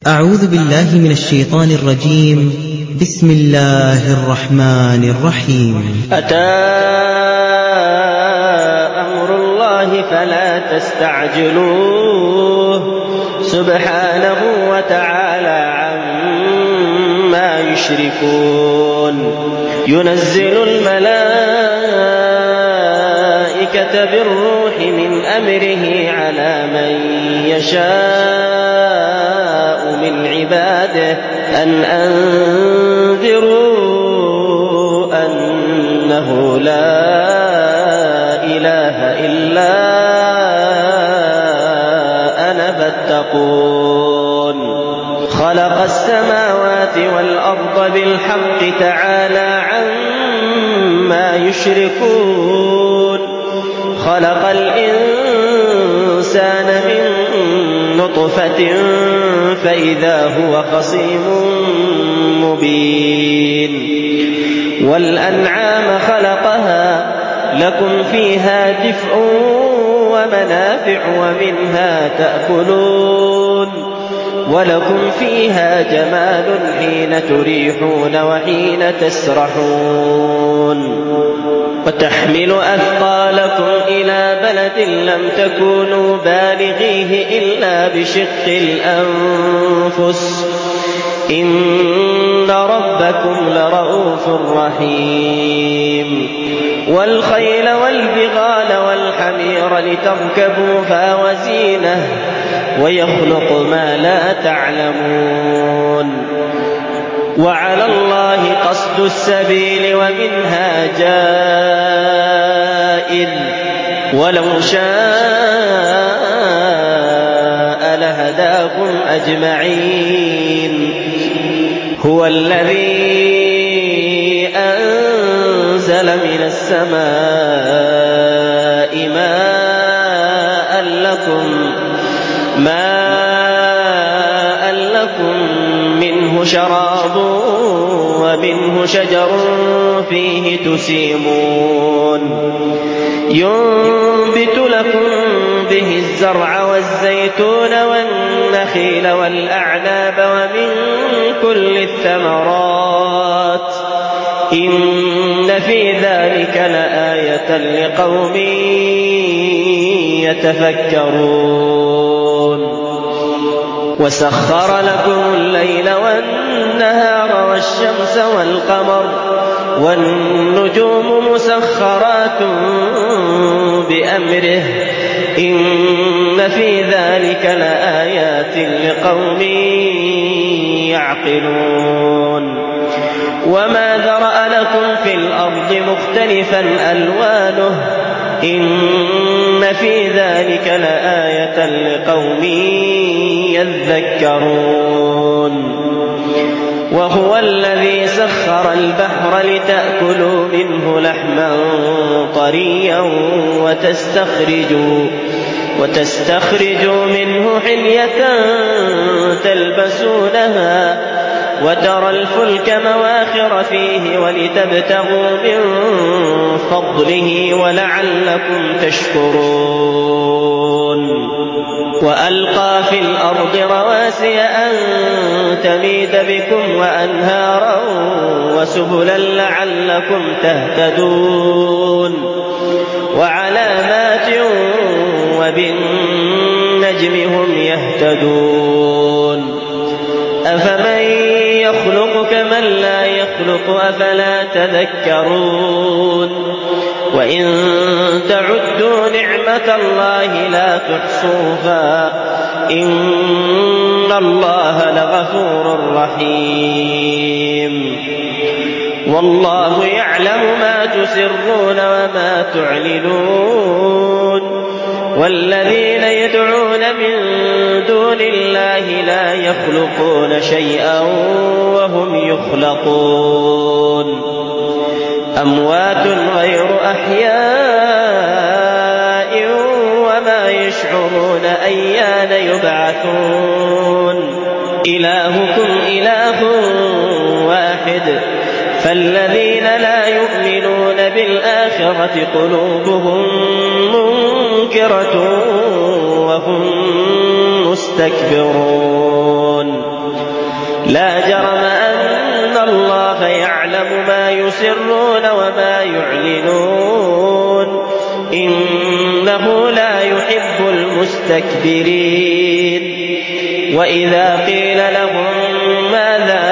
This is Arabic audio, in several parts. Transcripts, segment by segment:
أعوذ بالله من الشيطان الرجيم. بسم الله الرحمن الرحيم. أتى أمر الله فلا تستعجلوه سبحانه وتعالى عما يشركون. ينزل الملائكة بالروح من أمره على من يشاء من عباده أن أنذروا أنه لا إله إلا أنا فاتقون. خلق السماوات والأرض بالحق تعالى عما يشركون. خلق الإنسان من نطفة فإذا هو خصيم مبين. والأنعام خلقها لكم فيها دفء ومنافع ومنها تأكلون ولكم فيها جمال حين تريحون وحين تسرحون. وتحمل أثقالكم إلى بلد لم تكونوا بالغيه إلا بشق الأنفس إن ربكم لرؤوف رحيم. والخيل والبغال والحمير لتركبوها وزينة ويخلق ما لا تعلمون. وعلى الله قصد السبيل ومنها جائر ولو شاء لهداكم أجمعين. هو الذي أنزل من السماء ماء لكم منه شراب ومنه شجر فيه تسيمون. ينبت لكم به الزرع والزيتون والنخيل والأعناب ومن كل الثمرات إن في ذلك لآية لقوم يتفكرون. وسخر لكم الليل والنهار والشمس والقمر والنجوم مسخرات بأمره إن في ذلك لآيات لقوم يعقلون. وما ذرأ لكم في الأرض مختلفا ألوانه إن في ذلك لآية لقوم يذكرون. وهو الذي سخر البحر لتأكلوا منه لحما طريا وتستخرجوا منه حلية تلبسونها وترى الفلك مواخر فيه ولتبتغوا من فضله ولعلكم تشكرون. وألقى في الأرض رواسي أن تميد بكم وأنهارا وسبلا لعلكم تهتدون. وعلامات وبالنجم هم يهتدون. أفمن يخلق كمن لا يخلق أفلا تذكرون. وإن تعدوا نعمة الله لا تحصوها إن الله لغفور رحيم. والله يعلم ما تسرون وما تعلنون. والذين يدعون من دون الله لا يخلقون شيئا وهم يخلقون. أموات غير أحياء وما يشعرون أيان يبعثون. إلهكم إله واحد فالذين لا يؤمنون بالآخرة قلوبهم منكرة وهم مستكبرون. لا جرم أن الله يعلم ما يسرون وما يعلنون إنه لا يحب المستكبرين. وإذا قيل لهم ماذا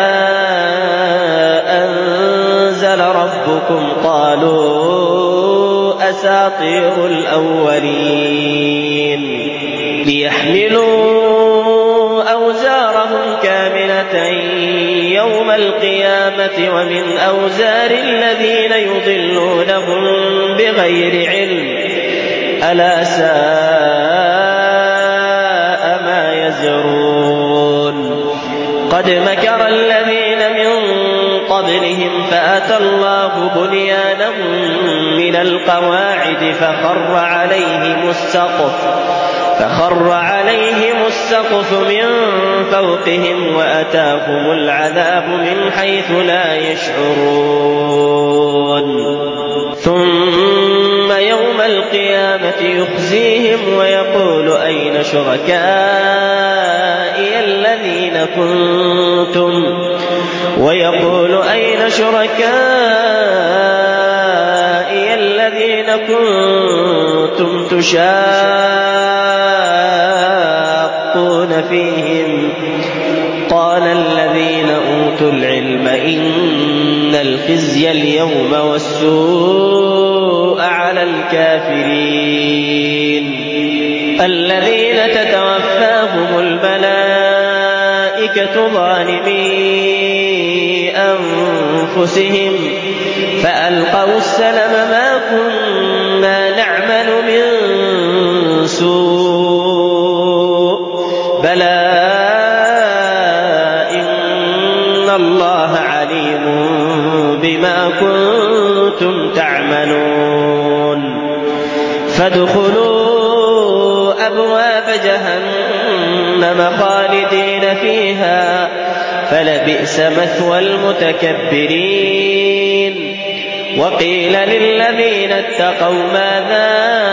أنزل ربكم قالوا أساطير الأولين ليحملوا أوزارهم كاملة يوم القيامة ومن أوزار الذين يضلونهم بغير علم ألا ساء ما يزرون. قد مكر الذين من قبلهم فأتى الله بنيانهم من القواعد فخر عليهم السقف من فوقهم وأتاهم العذاب من حيث لا يشعرون. ثم يوم القيامة يخزيهم ويقول أين شركائي الذين كنتم تشاقون فيهم قال الذين أوتوا العلم إن الخزي اليوم والسوء على الكافرين الذين تتوفاهم الملائكة ظالمي أنفسهم فألقوا السلم ما كنا نعمل من سوء بلى إن الله عليم بما كنتم تعملون. فادخلوا أبواب جهنم خالدين فيها فلبئس مثوى المتكبرين. وقيل للذين اتقوا ماذا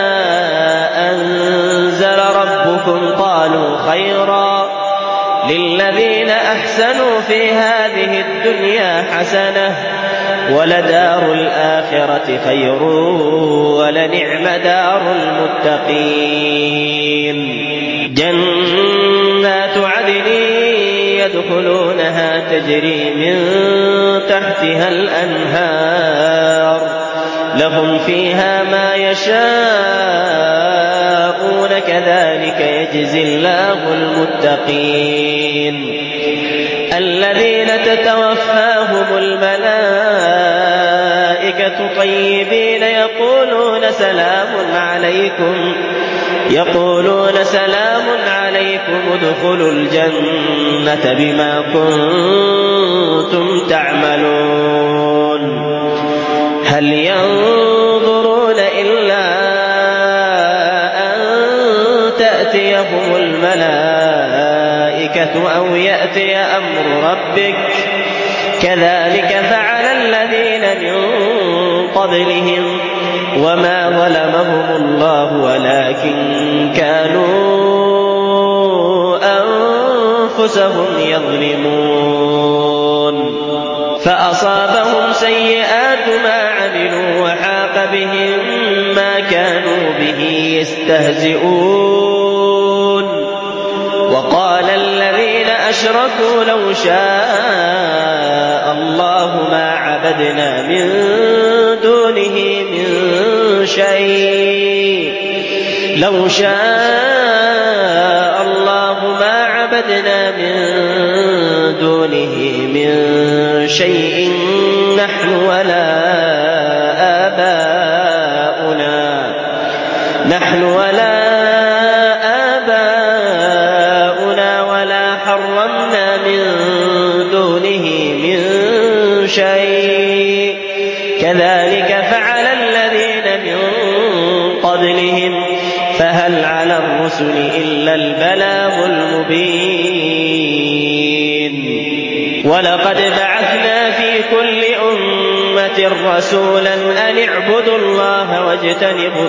أنزل ربكم قالوا خيرا للذين أحسنوا في هذه الدنيا حسنة ولدار الآخرة خير ولنعم دار المتقين. جنات عدن يدخلونها تجري من تحتها الأنهار لهم فيها ما يشاءون كذلك يجزي الله المتقين. الذين تتوفاهم الملائكة طيبين يقولون سلام عليكم ادخلوا الجنة بما كنتم تعملون. هل ينظرون إلا أن تأتيهم الملائكة أو يأتي أمر ربك كذلك فعل الذين من قبلهم وما ظلمهم الله ولكن كانوا أنفسهم يظلمون. فأصابهم سيئات ما عملوا وحاق بهم ما كانوا به يستهزئون. وقال الذين أشركوا لو شاء الله ما عبدنا من دونه من شيء نحن ولا آباؤنا ولا حرمنا من دونه من شيء كذلك فعل الذين من قبلهم فهل على الرسل إلا البلاغ المبين. ولقد بعثنا في كل أمة رسولا أن اعبدوا الله واجتنبوا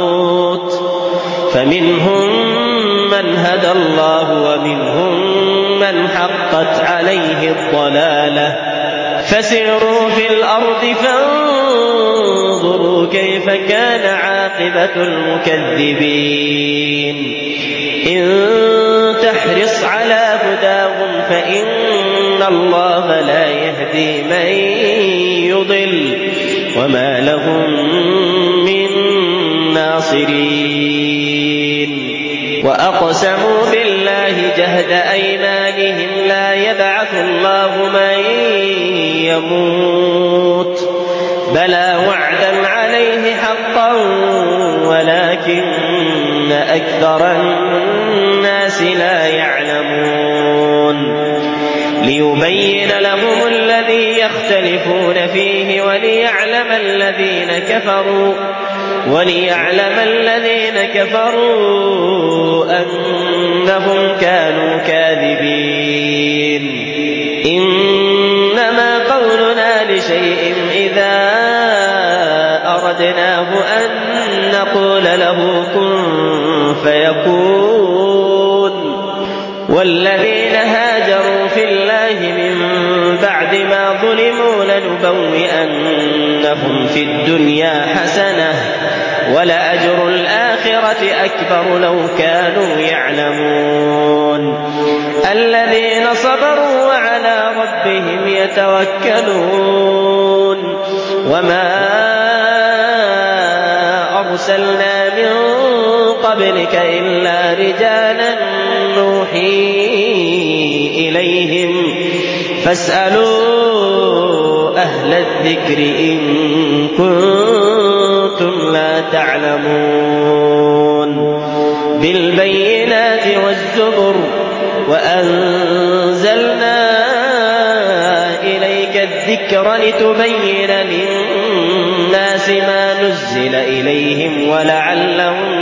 الطاغوت فمنهم من هدى الله ومنهم من حقت عليه الضلالة فسيروا في الأرض فانظروا كيف كان عاقبة المكذبين إن تحرص على هداهم فإن الله لا يهدي من يضل وما لهم من ناصرين وأقسموا بالله جهد أيمانهم لا يبعث الله من يموت بلى وعدا عليه حقا ولكن أكثر الناس لا يعلمون ليبين لهم الذي يختلفون فيه وليعلم الذين كفروا أنهم كانوا كاذبين إنما قولنا لشيء إذا أردناه أن نقول له كن فيكون والذين هاجروا في الله من بعد ما ظلموا لنبوئنهم في الدنيا حسنة ولأجر الآخرة أكبر لو كانوا يعلمون الذين صبروا وعلى ربهم يتوكلون وما أرسلنا من قبلك إلا رجالا نوحي إليهم فاسألوا أهل الذكر إن كنتم لا تعلمون بالبينات والزبر وأنزلنا إليك الذكر لتبين للناس ما نزل إليهم ولعلهم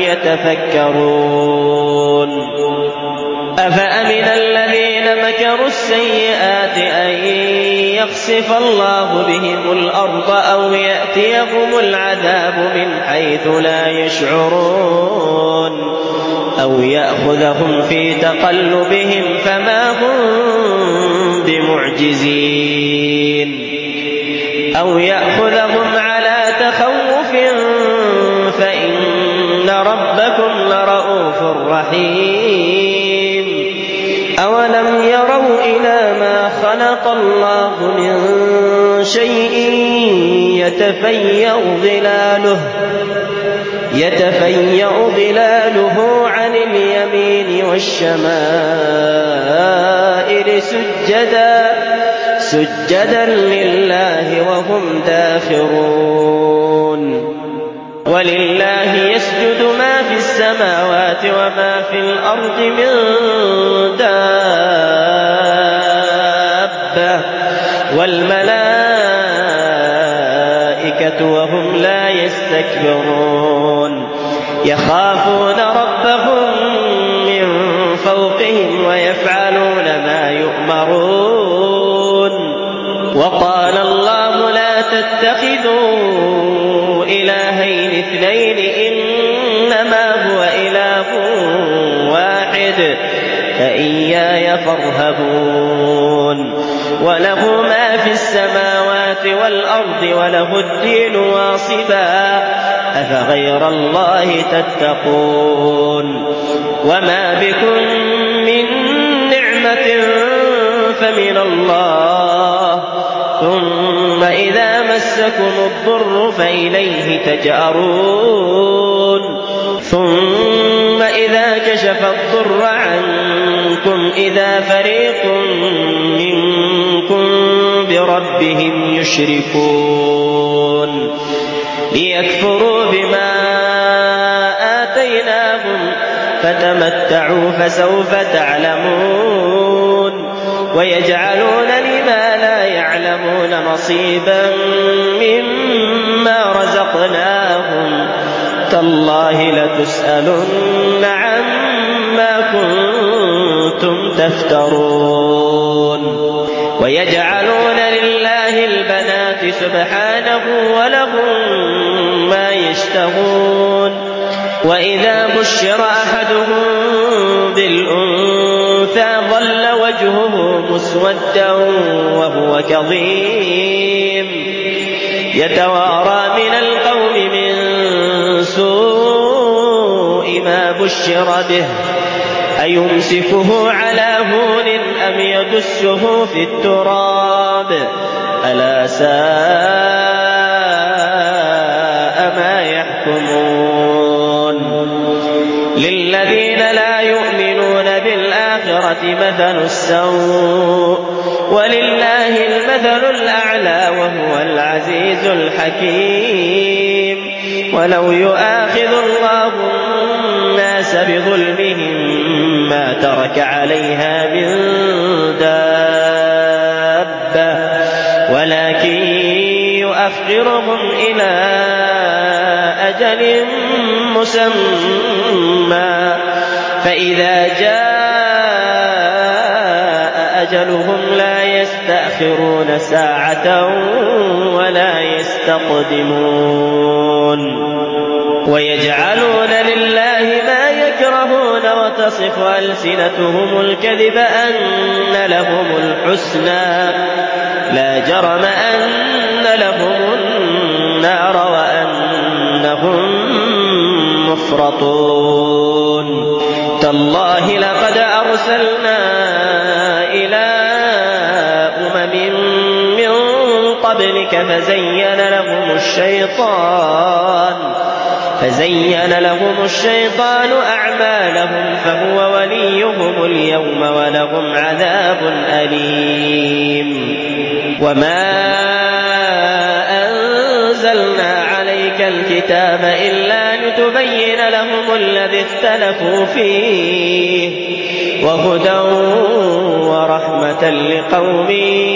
يتفكرون أفأمن الذين مكروا السيئات أن يخسف الله بهم الأرض أو يأتيهم العذاب من حيث لا يشعرون أو يأخذهم في تقلبهم فما هم بمعجزين أو يأخذهم على تخوف فإن ربكم لرؤوف رحيم أولم يروا إلى ما خلق الله من شيء يتفيأ ظلاله عن اليمين والشمائل سجدا لله وهم داخرون ولله يسجد ما في السماوات وما في الأرض من دابة والملائكة وهم لا يستكبرون يخافون ربهم من فوقهم ويفعلون ما يؤمرون وقال الله لا تتخذوا إلهين اثنين إنما هو إله واحد فإياي فارهبون وله ما في السماوات والأرض وله الدين واصبا أفغير الله تتقون وما بكم من نعمة فمن الله ثم إذا مسكم الضر فإليه تجأرون ثم إذا كشف الضر عنكم إذا فريق منكم بربهم يشركون ليكفروا بما آتيناهم فتمتعوا فسوف تعلمون ويجعلون لما لا يعلمون نصيبا مما رزقناهم تالله لتسألن عما كنتم تفترون ويجعلون لله البنات سبحانه ولهم ما يشتهون وإذا بشر أحدهم بالأنثى ظل وجهه وجهه مسودا وهو كظيم يتوارى من القوم من سوء ما بشر به أيمسكه على هون أم يدسه في التراب ألا ساء ما يحكمون للذين لا يؤمنون بالآخرة مثل السوء ولله المثل الأعلى وهو العزيز الحكيم ولو يؤاخذ الله الناس بظلمهم ما ترك عليها من دابة ولكن يؤخرهم إلى أجل مسمى فإذا جاء أجلهم لا يستأخرون ساعة ولا يستقدمون ويجعلون لله ما يكرهون وتصف ألسنتهم الكذب أن لهم الحسنى لا جرم أن لهم النار وأنهم مفرطون تالله لقد أرسلنا إلى أمم من قبلك فزين لهم الشيطان أعمالهم فهو وليهم اليوم ولهم عذاب أليم وما أنزلنا عليك الكتاب إلا لتبين لهم الذي اختلفوا فيه وهدى ورحمة لقوم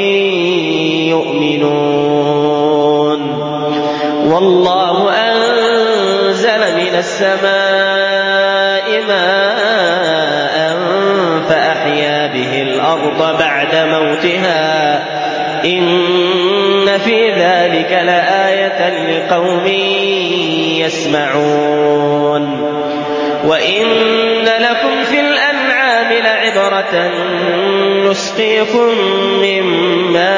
يؤمنون والله أنزل من السماء ماء فأحيا به الأرض بعد موتها إن في ذلك لآية لقوم يسمعون وإن لكم في الأنعام لعبرة نسقيكم مما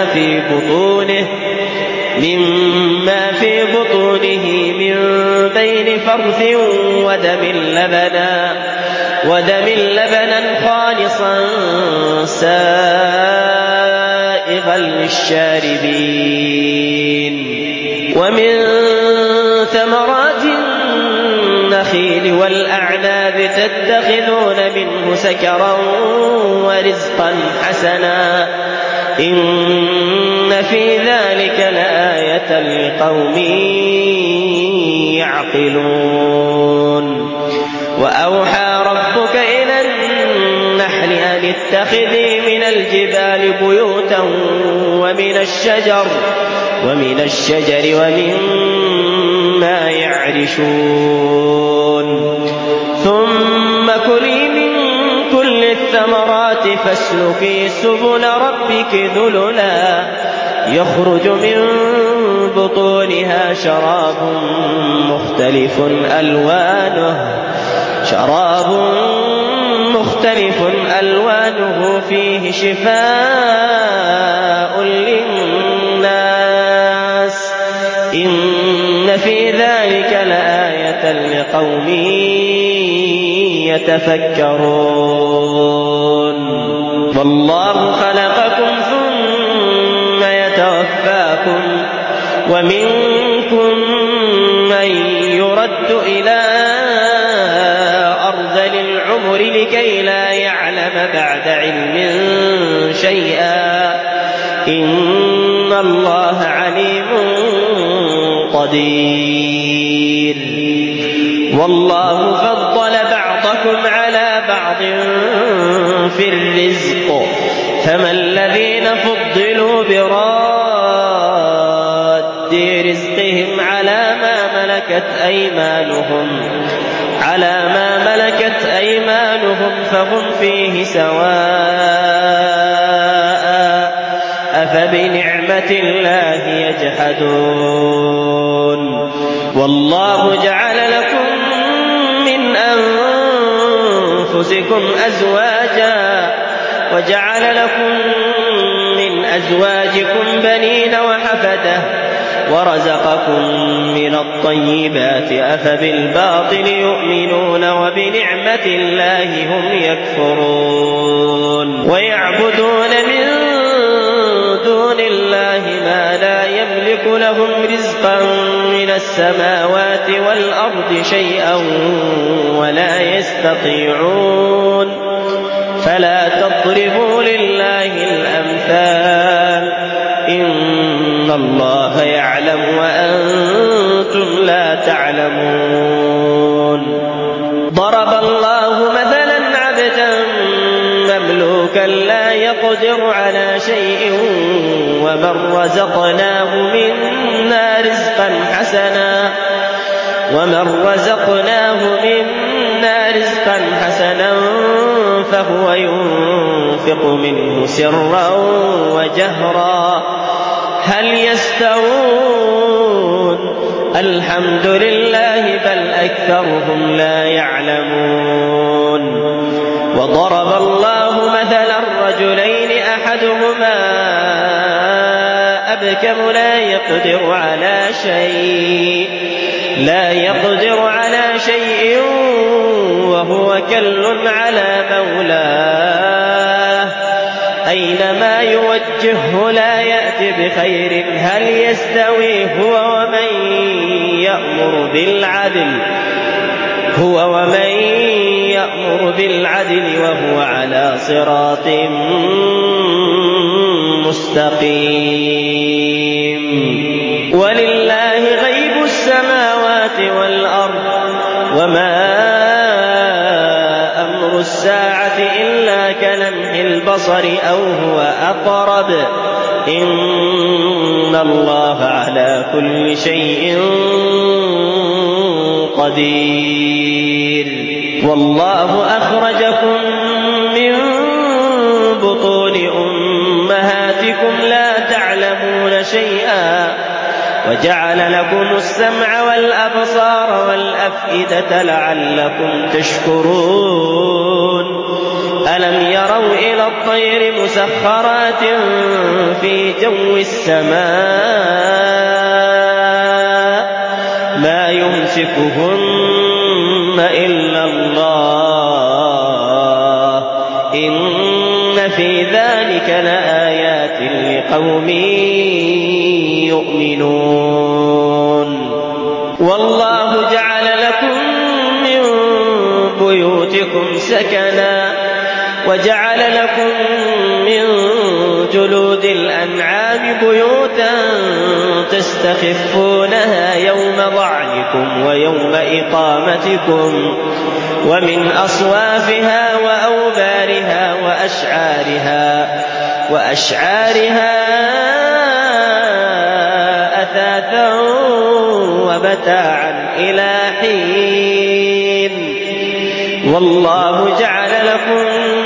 في بطونه من بين فرث ودم لبنا خالصا سائغا للشاربين ومن ثمرات النخيل والأعناب تتخذون منه سكرا ورزقا حسنا إن في ذلك لآية لقوم يعقلون وأوحى ربك إلى النحل أن اتخذي من الجبال بيوتا ومن الشجر ومما يعرشون ثم كلي من كل الثمرات فاسلكي سبل ربك ذللا يخرج من بطونها شراب مختلف ألوانه فيه شفاء للناس إن في ذلك لآية لقوم يتفكرون والله خلقكم ثم يتوفاكم ومنكم من يرد إلى أرذل العمر لكي لا يعلم بعد علم شيئا إن الله عليم قدير والله فضل بعضكم على بعض في الرزق فما الذين فضلوا براد رزقهم على ما ملكت أيمانهم فهم فيه سواء أفبنعمة الله يجحدون والله جعل لكم من أنفسكم أزواجا وجعل لكم من أزواجكم بنين وحفدة ورزقكم من الطيبات أفبالباطل يؤمنون وبنعمة الله هم يكفرون ويعبدون من دون الله ما لا يملك لهم رزقا من السماوات والأرض شيئا ولا يستطيعون فلا تضربوا لله الأمثال إن الله يعلم وأنتم لا تعلمون ضرب الله مثلا عبدا مملوكا لا يقدر على شيء ومن رزقناه منا رزقا حسنا فهو ينفق منه سرا وجهرا هل يستوون الحمد لله بل أكثرهم لا يعلمون وضرب الله مثلا رجلين أحدهما أبكم لا يقدر على شيء وهو كل على مولاه أينما يوجهه لا يأتي بخير هل يستوي هو ومن يأمر بالعدل وهو على صراط مستقيم ولله غيب السماوات والأرض وما أمر الساعة إلا كلمح البصر أو هو أقرب إن الله على كل شيء قدير والله أخرجكم من بطون أمهاتكم لا تعلمون شيئا وجعل لكم السمع والأبصار والأفئدة لعلكم تشكرون ألم يروا إلى الطير مسخرات في جو السماء ما يمسكهن إلا الله إن في ذلك لآيات لقوم يؤمنون والله جعل لكم من بيوتكم سكنا وجعل لكم من جلود الأنعام بيوتا تستخفونها يوم ضعنكم ويوم إقامتكم ومن أصوافها وأوبارها وأشعارها أثاثا ومتاعا إلى حين والله جعل لكم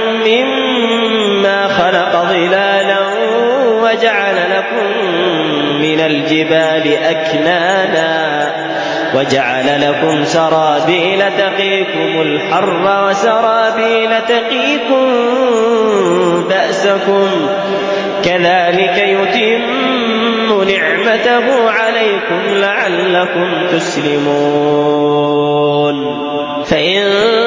مما خلق ظلالا وجعل لكم من الجبال أكنانا وجعل لكم سرابيل تقيكم الحر وسرابيل تقيكم بأسكم كذلك يتم نعمته عليكم لعلكم تسلمون فإن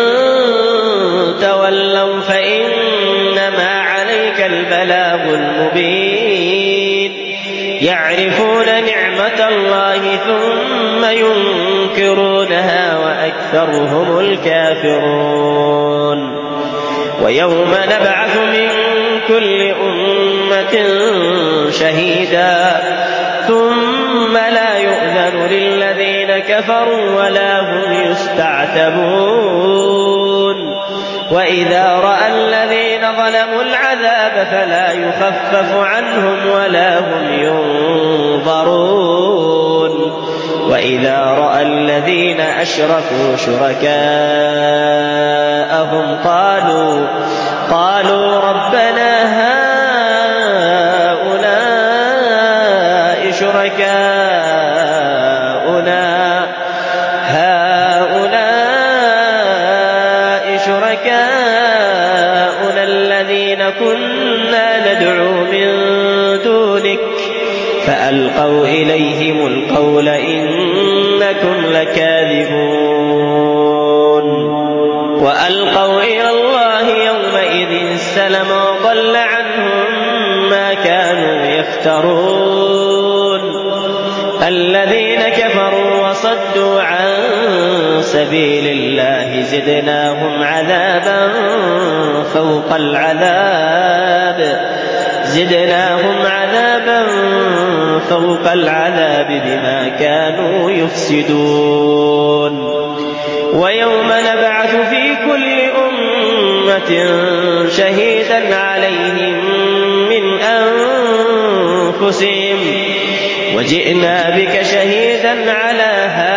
تولوا فإنما عليك البلاغ المبين يعرفون نعمة الله ثم ينكرونها وأكثرهم الكافرون ويوم نبعث من كل أمة شهيدا ثم لا يؤذن للذين كفروا ولا هم يستعتبون وإذا رأى الذين ظلموا العذاب فلا يخفف عنهم ولا هم ينظرون وإذا رأى الذين أشركوا شركاءهم قالوا ربنا هؤلاء شركاؤنا الذين كنا فألقوا إليهم القول إنكم لكاذبون وألقوا إلى الله يومئذ السلم وضل عنهم ما كانوا يفترون الذين كفروا وصدوا عن سبيل الله زدناهم عذابا فوق العذاب بما كانوا يفسدون ويوم نبعث في كل أمة شهيدا عليهم من أنفسهم وجئنا بك شهيدا على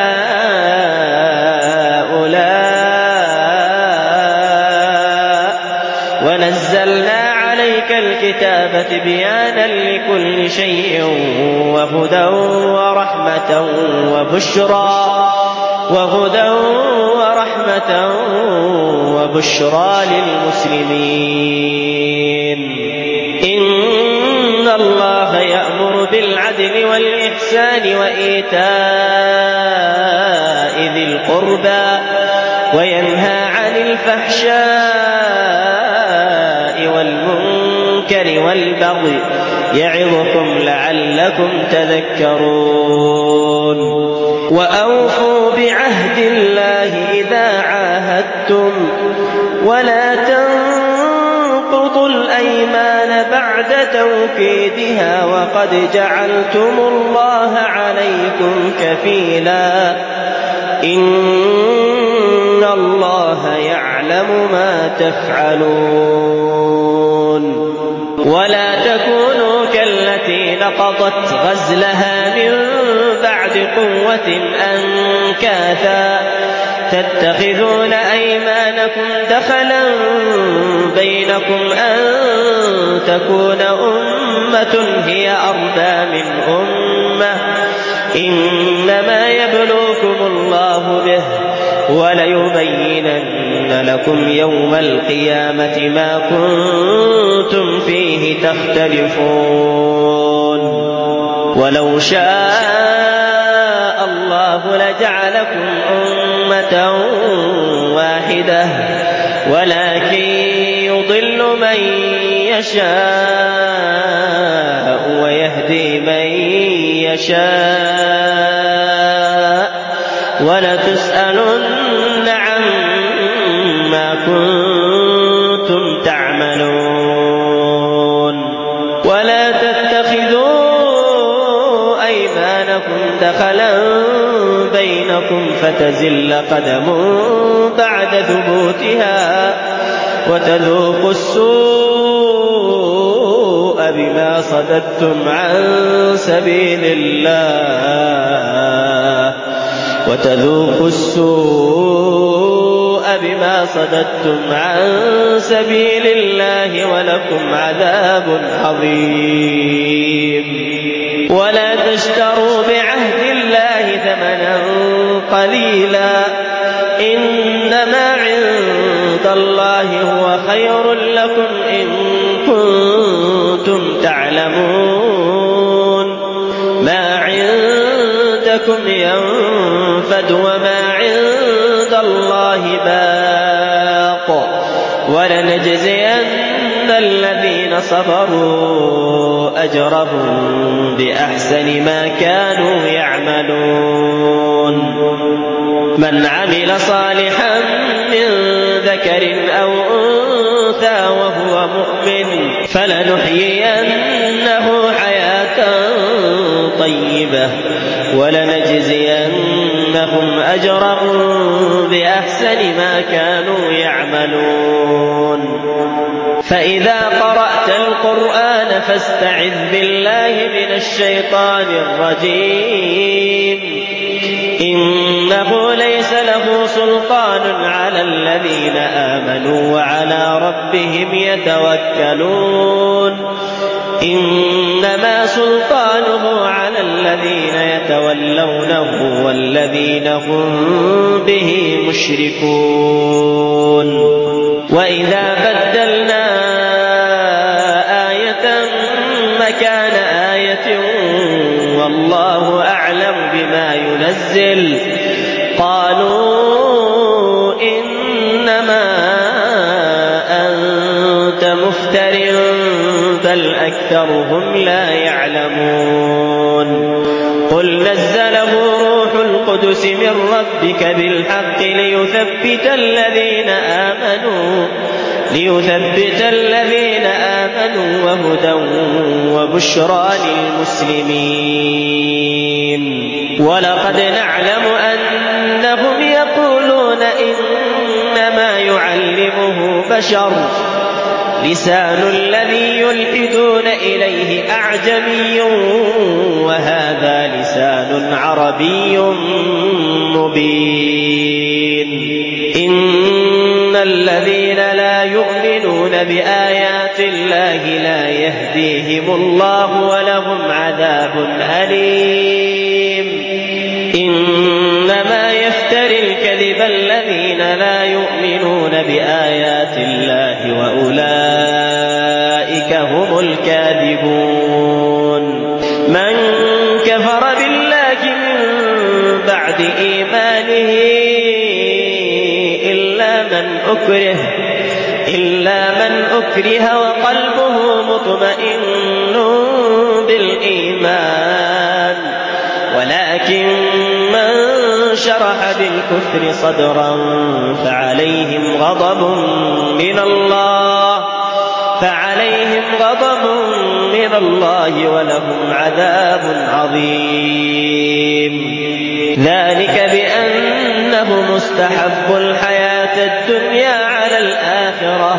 هؤلاء ونزلنا عليك الكتاب تبيانا لكل شيء وهدى ورحمة وبشرى للمسلمين إن الله يأمر بالعدل والإحسان وإيتاء ذي القربى وينهى عن الفحشاء والمنكر والبغي يعظكم لعلكم تذكرون وأوفوا بعهد الله إذا عاهدتم ولا تنقضوا الأيمان بعد توكيدها وقد جعلتم الله عليكم كفيلا إن الله يعلم ما تفعلون ولا تكونوا كالتي نقضت غزلها من بعد قوة أنكاثا تتخذون أيمانكم دخلا بينكم أن تكون أمة هي أربى من أمة إنما يبلوكم الله به وليبينن لكم يوم القيامة ما كنتم فيه تختلفون ولو شاء الله لجعلكم أمة واحدة ولكن يضل من يشاء ويهدي من يشاء ولتسألن عما كنتم تعملون ولا تتخذوا أيمانكم دخلا بينكم فتزل قدم بعد ثبوتها وتذوقوا السوء بما صددتم عن سبيل الله ولكم عذاب عظيم ولا تشتروا بعهد الله ثمنا قليلا إنما عند الله هو خير لكم إن كنتم تعلمون ما عندكم ينفد وما عند الله باق ولنجزين الذين صبروا أجرهم بأحسن ما كانوا يعملون من عمل صالحا من ذكر أو أنثى وهو مؤمن فلنحيينه حياة طيبة ولنجزينهم أجرهم بأحسن ما كانوا يعملون فإذا قرأت القرآن فاستعذ بالله من الشيطان الرجيم إنه ليس له سلطان على الذين آمنوا وعلى ربهم يتوكلون إنما سلطانه على الذين يتولونه والذين هم به مشركون وإذا بدلنا آية مكان آية والله أعلم بما ينزل قالوا إنما أنت مفتر بل أكثرهم لا يعلمون قل نزله روح القدس من ربك بالحق ليثبت الذين آمنوا وهدى وبشرى للمسلمين ولقد نعلم أنهم يقولون إنما يعلمه بشر لسان الذي يلحدون إليه أعجمي وهذا لسان عربي مبين إن الذين لا يؤمنون بآيات الله لا يهديهم الله ولهم عذاب أليم إنما يفتري الكذب الذين لا يؤمنون بآيات الله وأولئك هم الكاذبون من كفر بالله من بعد إيمانه إلا من أكره وقلبه مطمئن بالإيمان ولكن من شرح بالكفر صدرا فعليهم غضب من الله ولهم عذاب عظيم ذلك بأنه مستحب الحياة الدنيا على الآخرة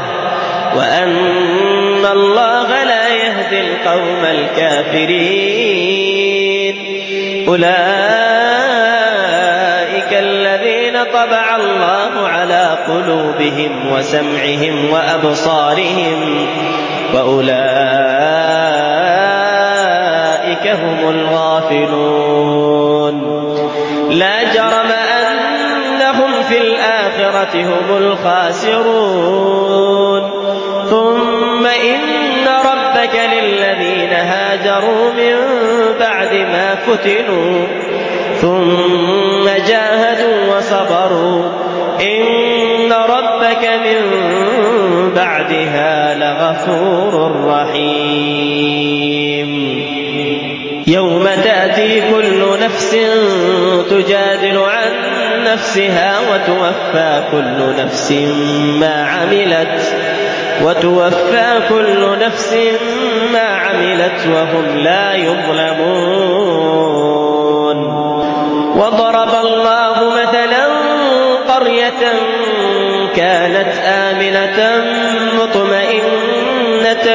وأن الله لا يهدي القوم الكافرين أولئك الذين طبع الله على قلوبهم وسمعهم وأبصارهم وأولئك هم الغافلون لا جرم أنهم في الآخرة هم الخاسرون ثم إن ربك للذين هاجروا من بعد ما فتنوا ثم جاهدوا وصبروا إن ربك من بعدها لغفور رحيم يوم تأتي كل نفس تجادل عن نفسها وتوفى كل نفس ما عملت وهم لا يظلمون وضرب الله مثلا قرية كانت آمنة مطمئنة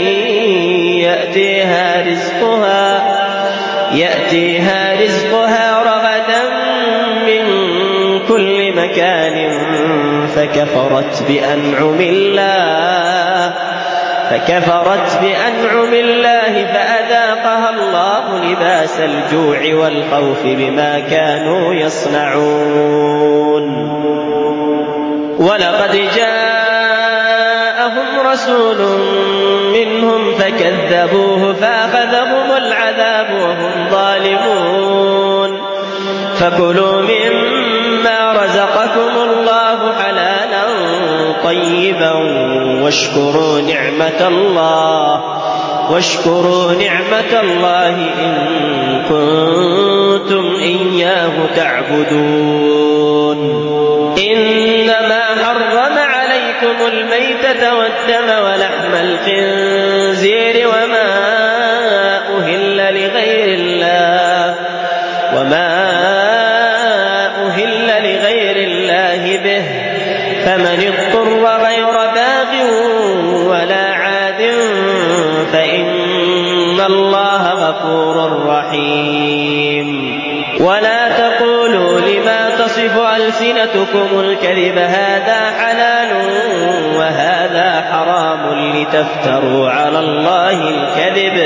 يأتيها رزقها رغدا من كل مكان فكفرت بأنعم الله فأذاقها الله لباس الجوع والخوف بما كانوا يصنعون ولقد جاءهم رسول منهم فكذبوه فأخذهم العذاب وهم ظالمون فكلوا مما رزقكم الله حلالا طيبا واشكروا نعمة الله إن كنتم إياه تعبدون إنما حرم عليكم الميتة والدم ولحم الخنزير وما أهل لغير الله به فمن اضطر غير باغ ولا عاد فإن الله غفور رحيم ولا تقولوا لما تصف ألسنتكم الكذب هذا حلال وهذا حرام لتفتروا على الله الكذب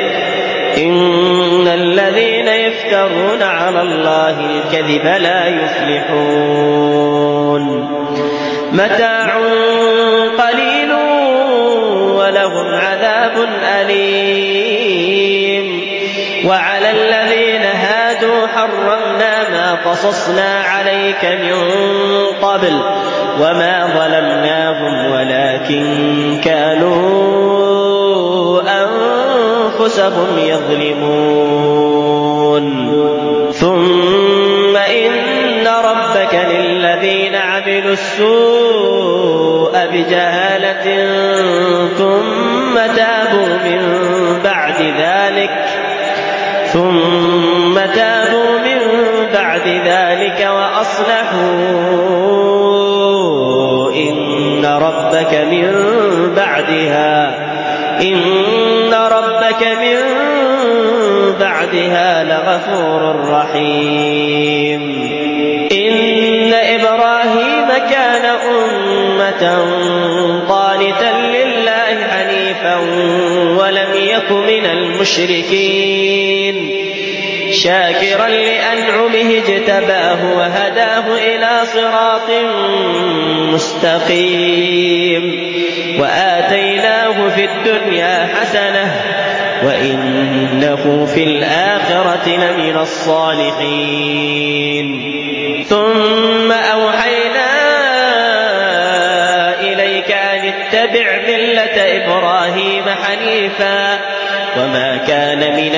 إن الذين يفترون على الله الكذب لا يفلحون متاع قليل ولهم عذاب أليم وعلى الذين هادوا حرمنا ما قصصنا عليك من قبل وما ظلمناهم ولكن كانوا أنفسهم يظلمون ثم إن ربك للذين عملوا السوء بجهالة ثم تابوا من بعد ذلك وأصلحوا إن ربك من بعدها لغفور رحيم إن إبراهيم كان أمة قانتا لله حنيفا ولم يك من المشركين شاكرا لأنعمه اجتباه وهداه إلى صراط مستقيم وآتيناه في الدنيا حسنة وإنه في الآخرة لمن الصالحين ثم أوحينا إليك أن اتبع ملة إبراهيم حنيفا وما كان من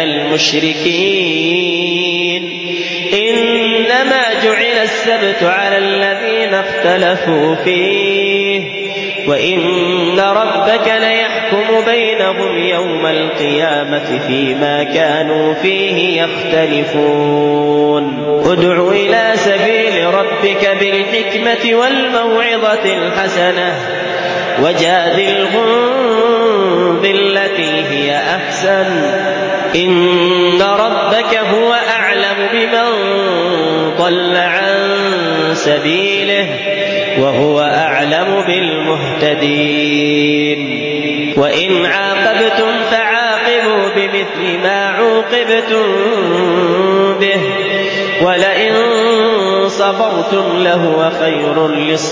المشركين إنما جعل السبت على الذين اختلفوا فيه وإن ربك ليحكم بينهم يوم القيامة فيما كانوا فيه يختلفون ادع إلى سبيل ربك بالحكمة والموعظة الحسنة وجادلهم بالتي هي أحسن إن ربك هو أعلم بمن ضل عن سبيله وهو أعلم بالمهتدين وإن عاقبتم فعاقبوا بمثل ما عوقبتم به ولئن صبرتم لهو خير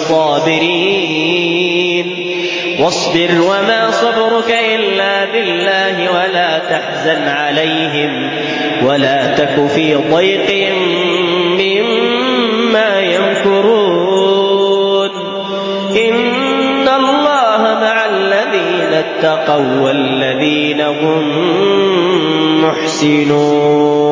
للصابرين واصبر وما صبرك إلا بالله ولا تحزن عليهم ولا تك في ضيق مما يمكرون إن الله مع الذين اتقوا والذين هم محسنون